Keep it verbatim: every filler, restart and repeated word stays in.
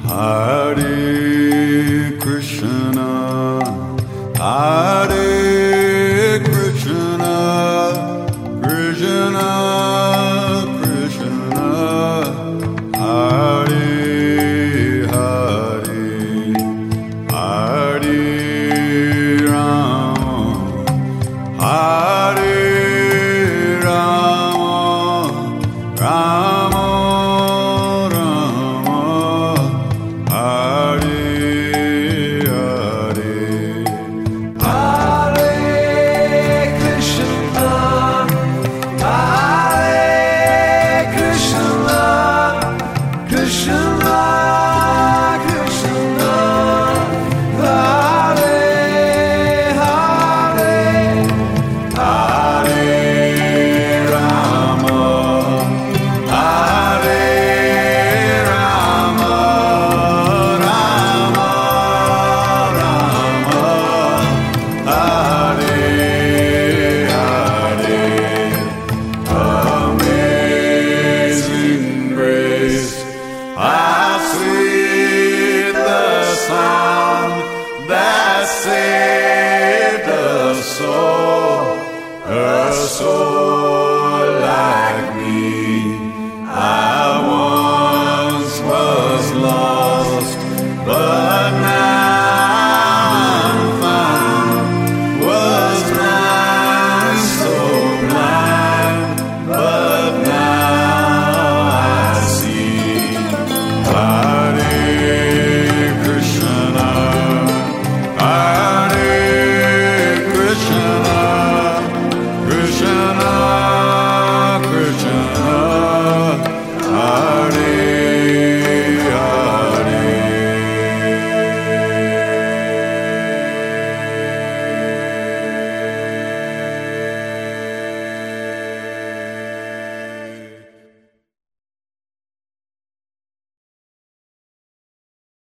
Hare Krishna, Hare Krishna, Krishna Krishna, Hare Hare, Hare Rama, Hare Rama, Rama Rama, Hare Hare. Hare Krishna, Hare Krishna, Krishna Krishna, Hare Hare, Hare Rama, Hare Rama, Rama Rama, Hare Hare. Amazing grace, how sweet the sound that saved a soul, a soul like me. I once was lost, but now I'm found. Was blind, so blind, but now I see. Hare Krishna, Hare Krishna, Krishna